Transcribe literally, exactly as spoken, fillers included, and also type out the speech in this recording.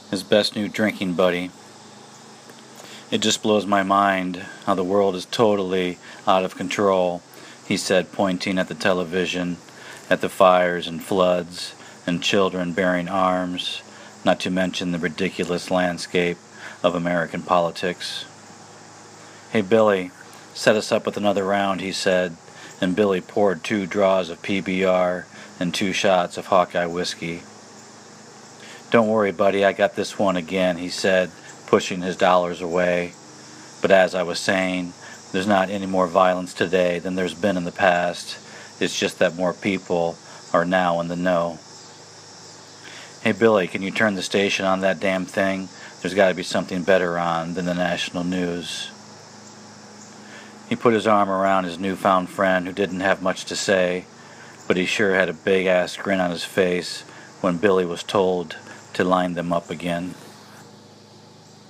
his best new drinking buddy. "It just blows my mind how the world is totally out of control," he said, pointing at the television, at the fires and floods and children bearing arms, not to mention the ridiculous landscape of American politics. "Hey, Billy, set us up with another round," he said, and Billy poured two draws of P B R and two shots of Hawkeye whiskey. "Don't worry, buddy, I got this one again," he said, pushing his dollars away. "But as I was saying, there's not any more violence today than there's been in the past. It's just that more people are now in the know." "Hey, Billy, can you turn the station on that damn thing? There's got to be something better on than the national news." He put his arm around his newfound friend, who didn't have much to say, but he sure had a big-ass grin on his face when Billy was told to line them up again.